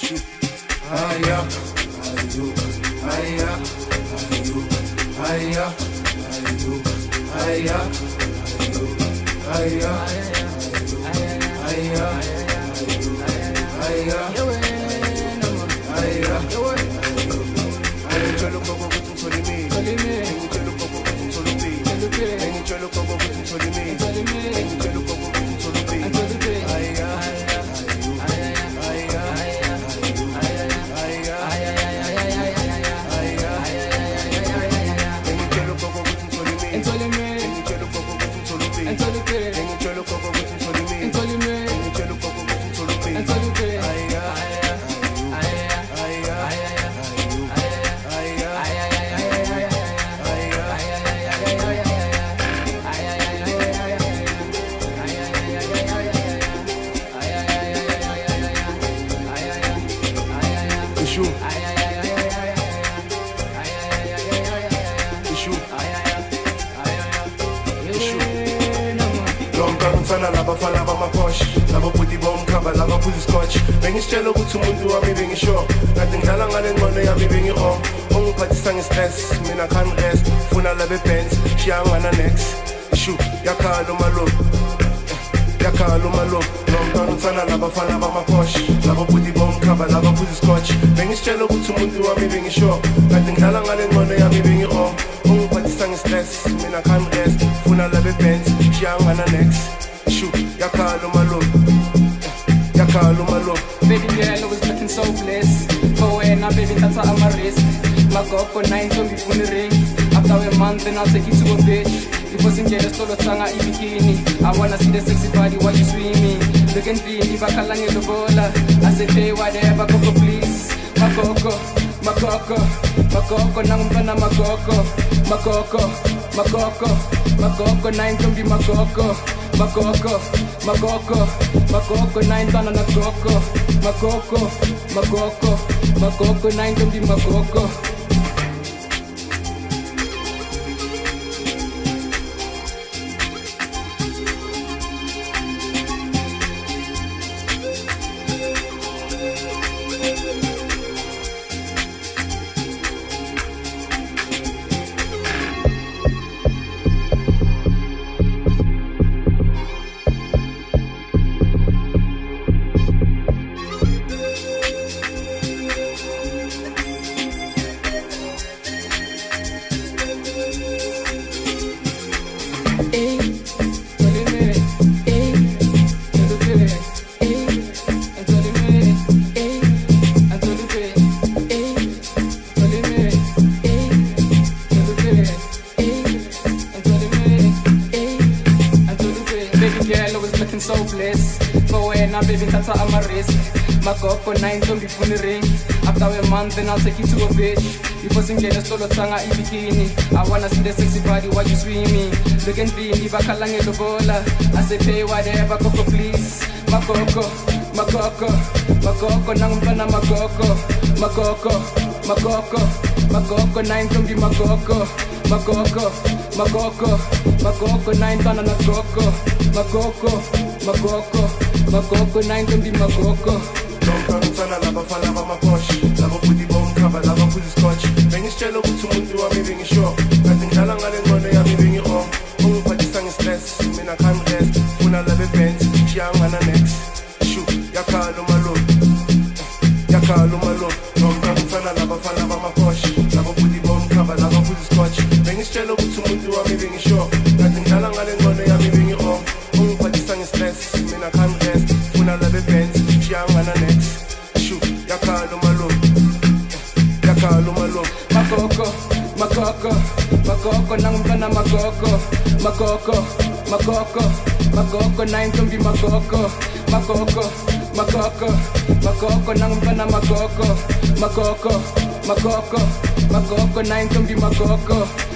Labafana bama posh, labo puti bomb cover, labo puti scotch. Bengishelo ukuthi umuntu wami bengisho, ngathi ngidlala ngale ngqondo yami bengi-on. Ungiphathisa nge-stress, mina can't rest. Funa labe bands, shiyangana next. Shu, yakhala umalo, yakhala umalo. Nomntwana uthanda labafana bama posh, labo puti bomb cover, labo puti scotch. Bengishelo ukuthi umuntu wami bengisho, ngathi ngidlala ngale ngqondo yami bengi-on. Ungiphathisa nge-stress, mina can't rest. Funa labe bands, shiyangana next. Yakalo malo. Baby girl, I was looking so blessed. But when I baby, that's how I'm a risk. My girl for 9, don't be funny ring. After a month, then I'll take you to a beach. If wasn't jealous, solo tanga in bikini. I wanna see the sexy body while you swimming. Looking clean, if I can't lang the bola. I say, pay whatever, Coco, please. Makoko, nangumfana makoko. Makoko, 9, don't be makoko. Makoko, 9 tana na koko. Makoko, 9 don't be makoko. So blessed, but when I'm baby, that's how I'm a risk. My girl for 9, don't be funny ring. After a month, then I'll take you to a beach. If wasn't jealous, solo tanga in bikini. I wanna see the sexy body while you swimming. Looking clean, if I can't lang the bola. I say pay whatever, Coco, please. Makoko, nangumfana makoko. Makoko, 9 don't be makoko. Makoko, 9 tana na koko. Makoko, 9 don't be makoko. Nomntwana uthanda labafana bama posh, labo puti bomb cover, labo puti scotch. Bengishelo ukuthi umuntu wami bengisho, ngathi ngidlala ngale ngqondo yami bengi-on. Ungiphathisa nge-stress, mina can't rest. Funa labe bands, shiyangana next. Shu, yakhala umalo. Nomntwana uthanda labafana bama posh, labo puti bomb cover, labo puti scotch. Bengishelo ukuthi umuntu wami bengisho, ngathi ngidlala ngale ngqondo yami bengi-on. Ungiphathisa nge-stress, mina can't rest. Funa labe bands, shiyangana next. Shu, yakhala umalo. Makoko, nangumfana makoko. Makoko, 9 don't be makoko. Makoko, nangumfana makoko. Makoko, 9 don't be makoko.